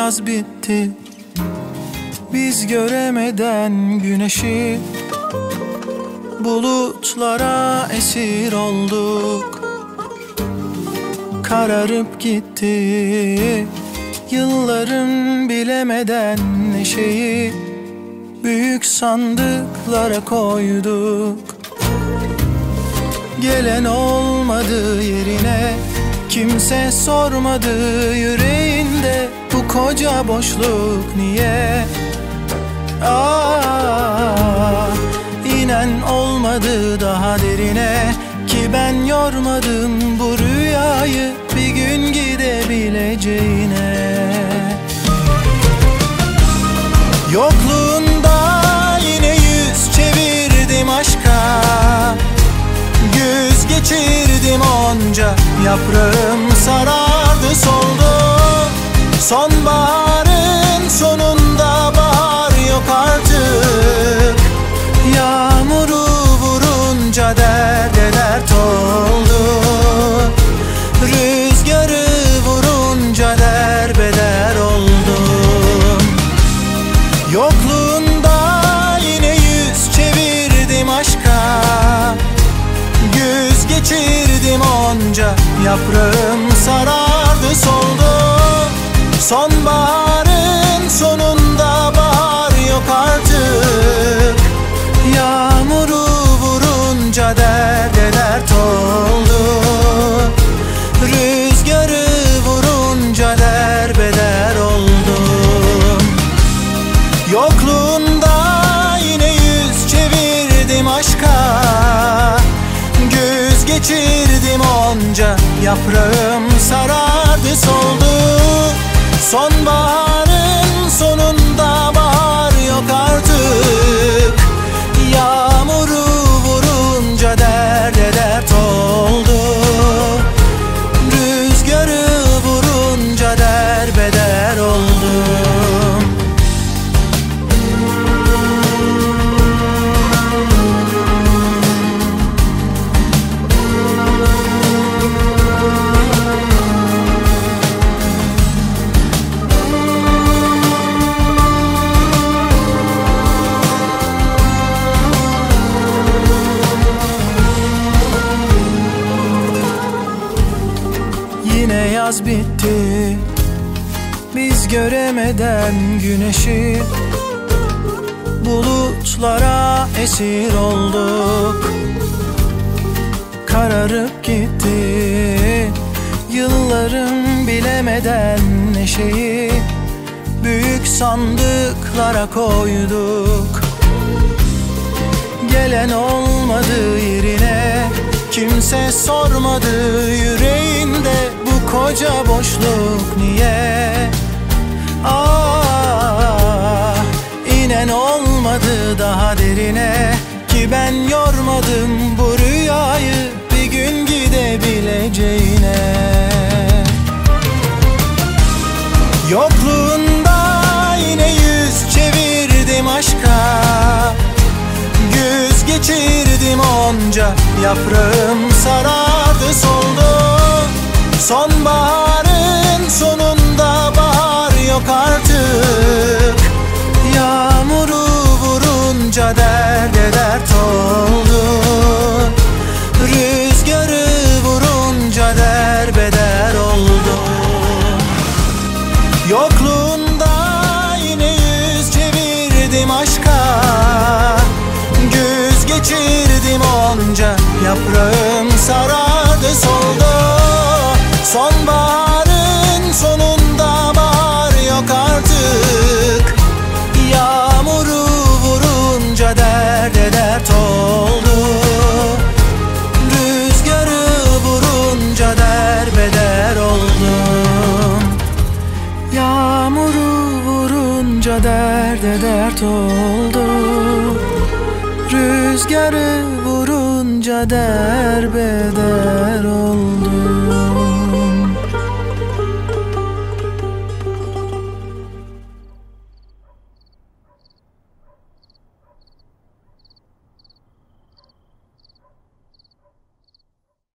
yaz bitti, biz göremeden güneşi. Bulutlara esir olduk, kararıp gitti yılların bilemeden neşeyi. Büyük sandıklara koyduk, gelen olmadı yerine. Kimse sormadı yüreğinde, bu koca boşluk niye? İnen olmadı daha derine, ki ben yormadım bu rüyayı bir gün gidebileceğine. Yokluğunda yine yüz çevirdim aşka, güz geçirdim onca, yaprağım sarardı soldu. Sonbaharın sonunda bahar yok artık, yağmuru vurunca derde dert oldu. Rüzgarı vurunca derbeder oldum. Yokluğunda yine yüz çevirdim aşka, güz geçirdim onca, yaprağım sarardı soldu. Sonbaharın sonunda bahar yok artık, yağmuru vurunca derde dert oldu. Rüzgarı vurunca derbeder oldum. Yokluğunda yine yüz çevirdim aşka, güz geçirdim onca, yaprağım sarardı soldu. Sonbaharın sonunda bahar yok artık, yağmuru vurunca derde dert oldu. Rüzgarı vurunca derbeder oldum. Yine yaz bitti, biz göremeden güneşi. Bulutlara esir olduk, kararıp gitti yılların bilemeden neşeyi. Büyük sandıklara koyduk, gelen olmadı yerine. Kimse sormadı yüreğinde, bu koca boşluk niye? İnen olmadı daha derine, ki ben yormadım bu rüyayı bir gün gidebileceğine. Yokluğunda yine yüz çevirdim aşka, güz geçirdim onca, yaprağım sarardı soldu. Sonbaharın sonunda bahar yok artık, yağmuru vurunca derde dert oldu. Rüzgarı vurunca derbeder oldu. Yokluğunda yine yüz çevirdim aşka, güz geçirdim onca, yaprağım sarardı soldu. Sonbaharın sonunda bahar yok artık, yağmuru vurunca derde dert oldu. Rüzgarı vurunca derbeder oldum. Yağmuru vurunca derde dert oldu. Rüzgarı vurunca derbeder